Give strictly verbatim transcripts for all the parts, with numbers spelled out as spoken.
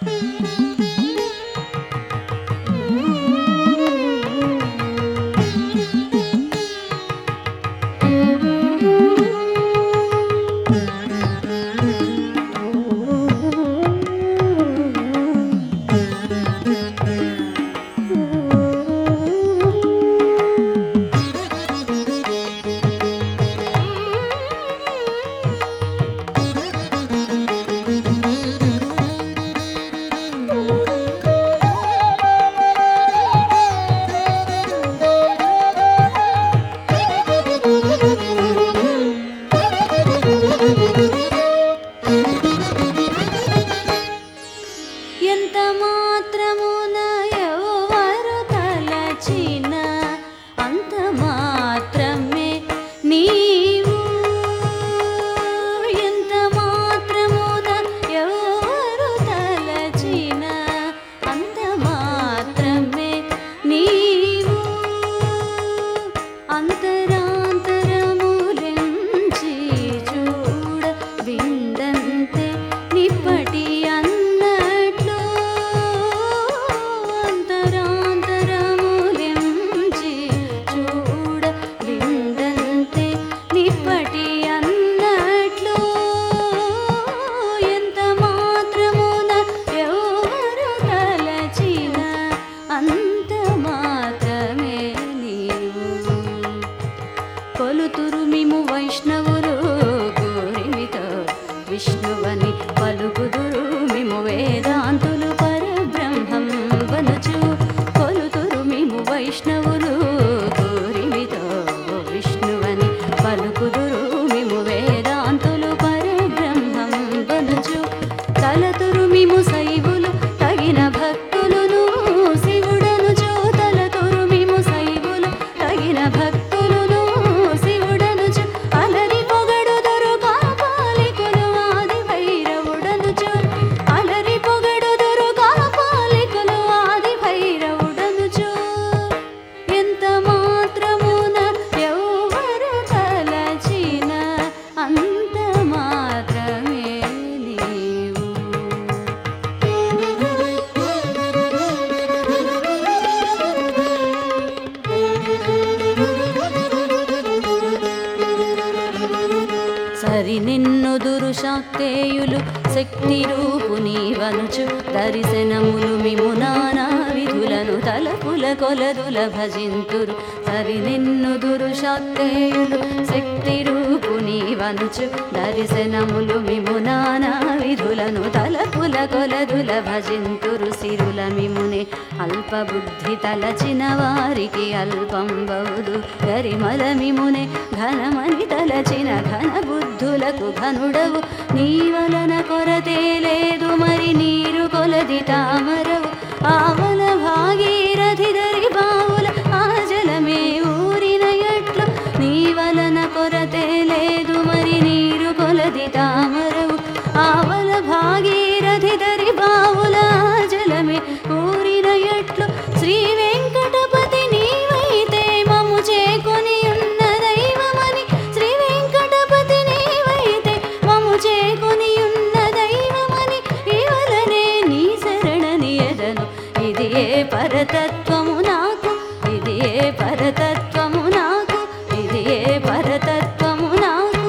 సరి నిన్నుదురు శాక్తేయులు శక్తి రూపుని వనుచు దర్శనములు మిము నానా విధులను తలపుల కొలదుల భజింతురు. సరి నిన్నుదురు శాక్తేయులు శక్తి రూపుని వనుచు దర్శనములు మిము నానా విధులను తలపుల కొలదుల భజింతురు. సిరుల మిమునే అల్పబుద్ధి తలచిన వారికి అల్పం బౌదు. గరిమల మిమునే ఘనమని తలచిన ఘన బుద్ధులకు ఘనుడవు. నీ వలన కొరతే లేదు మరి నీరు కొలది తామరవు. ఆవల భాగీరథి దరి బావుల ఆ జలమే ఊరిన ఎట్లు. నీ వలన కొరతే లేదు మరి నీరు కొలది తామరవు. ఆవల భాగీరథి దరి బావుల ఆ జలమే ఊరిన ఎట్లు. శ్రీ వెంకటపతి నీవైతే మము చేకొని ఉన్న దైవమని. శ్రీ వెంకటపతి నీవైతే మము చేకొని ఉన్న దైవమని. ఇవలనే నీ శరణని ఎదను. ఇది ఏ పరతత్వము నాకు, ఇది ఏ పరతత్వము నాకు, ఇది ఏ పరతత్వము నాకు.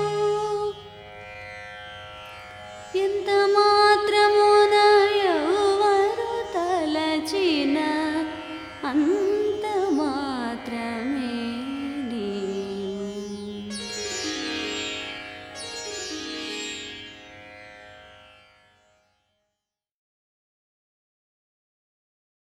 ఎంత మాత్రమున ఎవరు తలచిన అన్న